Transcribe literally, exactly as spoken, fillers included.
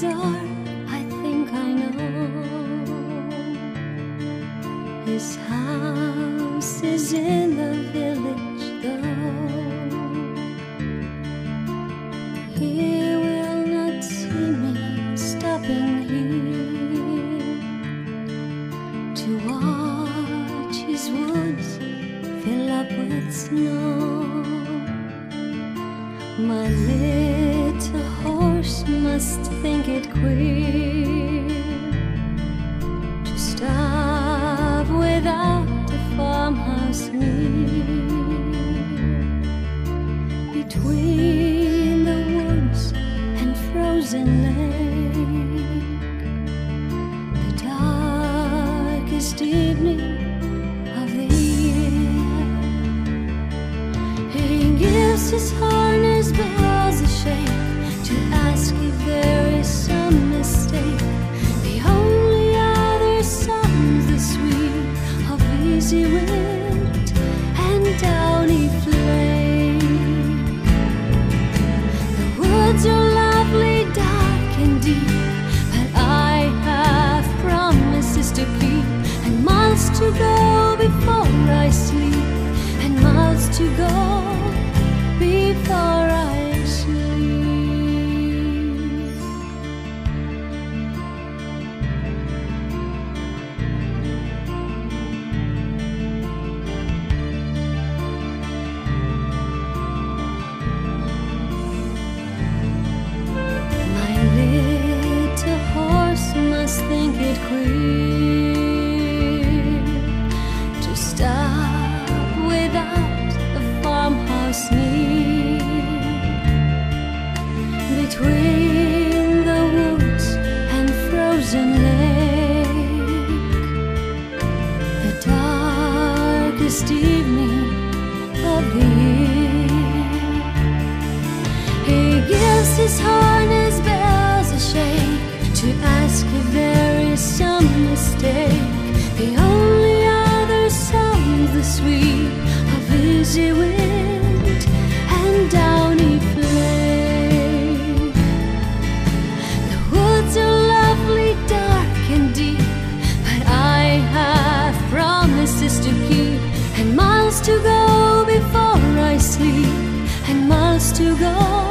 these are, I think I know. His house is in the village though. He will not see me stopping here to watch his woods fill up with snow. My little horse must think it queer to stop without a farmhouse near. Between the woods and frozen lake, the darkest evening of the year, he gives his harness bells a shake to ask if there is some mistake. The only other sounds the sweet of easy wind and downy flame. The woods are lovely, dark and deep, but I have promises to keep, and miles to go before I sleep, and miles to go before I sleep. My little horse must think it queer to stop without a farmhouse near. Between the woods and frozen lake, the darkest evening of the year, he gives his harness bells a shake to ask if there is some mistake. The only other sounds the sweet of easy wind and downy flame. The woods are lovely, dark and deep, but I have promises to keep, and miles to go before I sleep, and miles to go